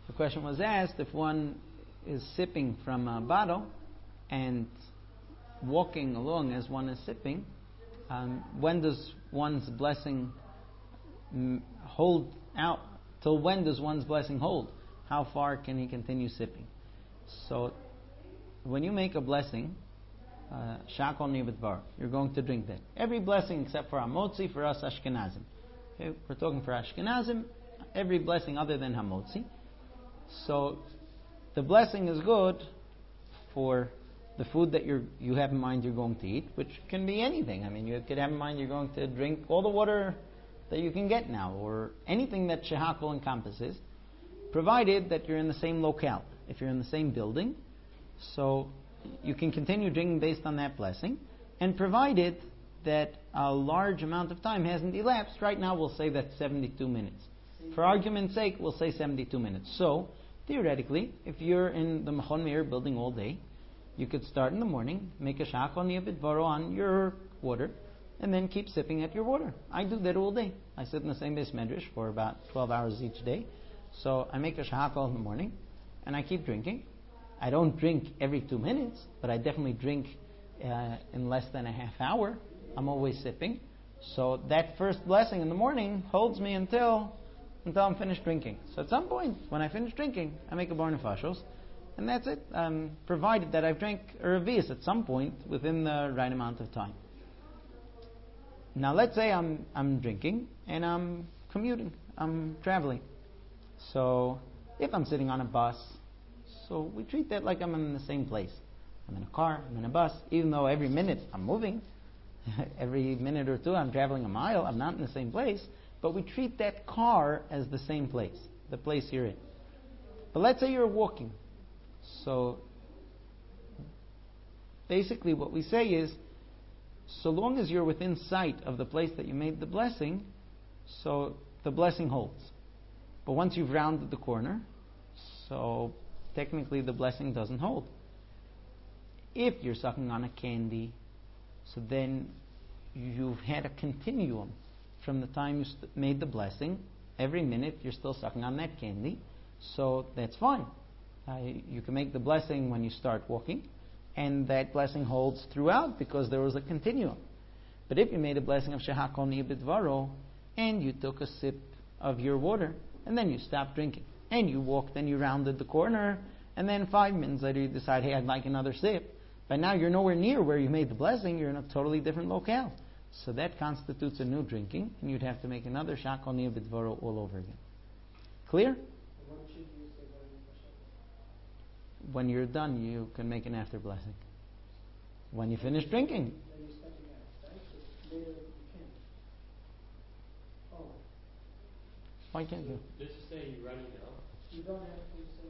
The question was asked, if one is sipping from a bottle and walking along as one is sipping, when does one's blessing hold out? Till when does one's blessing hold? How far can he continue sipping? So, when you make a blessing, Shakol Nibitvar, you're going to drink that. Every blessing except for Hamotzi, for us Ashkenazim. Okay, we're talking for Ashkenazim, every blessing other than Hamotzi. So, the blessing is good for the food that you have in mind you're going to eat, which can be anything. I mean, you could have in mind you're going to drink all the water that you can get now, or anything that Shehakol encompasses, provided that you're in the same locale. If you're in the same building, so you can continue drinking based on that blessing, and provided that a large amount of time hasn't elapsed. Right now we'll say that's 72 minutes. For argument's sake, we'll say 72 minutes. So, theoretically, if you're in the Machon Meir building all day, you could start in the morning, make a Shachol Niyabit Varo on your water, and then keep sipping at your water. I do that all day. I sit in the same base medrash for about 12 hours each day. So I make a Shachol in the morning, and I keep drinking. I don't drink every 2 minutes, but I definitely drink in less than a half hour. I'm always sipping. So that first blessing in the morning holds me until I'm finished drinking. So at some point, when I finish drinking, I make a bar nefashos, and that's it. Provided that I've drank a revius at some point within the right amount of time. Now let's say I'm drinking and I'm commuting, I'm traveling. So if I'm sitting on a bus, so we treat that like I'm in the same place. I'm in a car, I'm in a bus, even though every minute I'm moving, every minute or two I'm traveling a mile, I'm not in the same place, but we treat that car as the same place, the place you're in. But let's say you're walking. So basically what we say is, so long as you're within sight of the place that you made the blessing, so the blessing holds. But once you've rounded the corner, so technically the blessing doesn't hold. If you're sucking on a candy, so then you've had a continuum from the time you made the blessing. Every minute you're still sucking on that candy, so that's fine. You can make the blessing when you start walking, and that blessing holds throughout because there was a continuum. But if you made a blessing of Shehakol Niyabit Varo, and you took a sip of your water, and then you stopped drinking, and you walked and you rounded the corner, and then 5 minutes later you decide, hey, I'd like another sip. But now you're nowhere near where you made the blessing, you're in a totally different locale. So that constitutes a new drinking, and you'd have to make another Shehakol Niyabit Varo all over again. Clear? When you're done, you can make an after blessing. When you finish drinking. Why can't you? Let's just say you're running now. You don't have to say